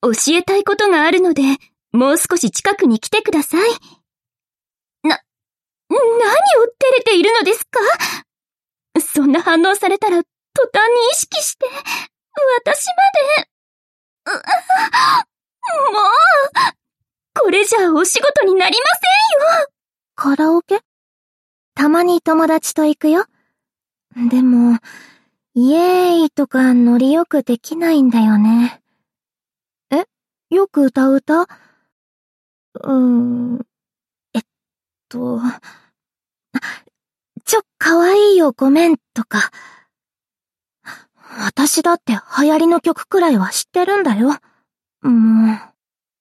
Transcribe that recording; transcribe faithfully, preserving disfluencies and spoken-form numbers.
教えたいことがあるので、もう少し近くに来てください。な、何を照れているのですか？そんな反応されたら、途端に意識して、私まで。う、もう、これじゃお仕事になりませんよ。 カラオケ？たまに友達と行くよ。でも、イエーイとかノリよくできないんだよね。え？よく歌う歌？うーん、えっと、ちょ、かわいいよごめんとか。私だって流行りの曲くらいは知ってるんだよ。もう。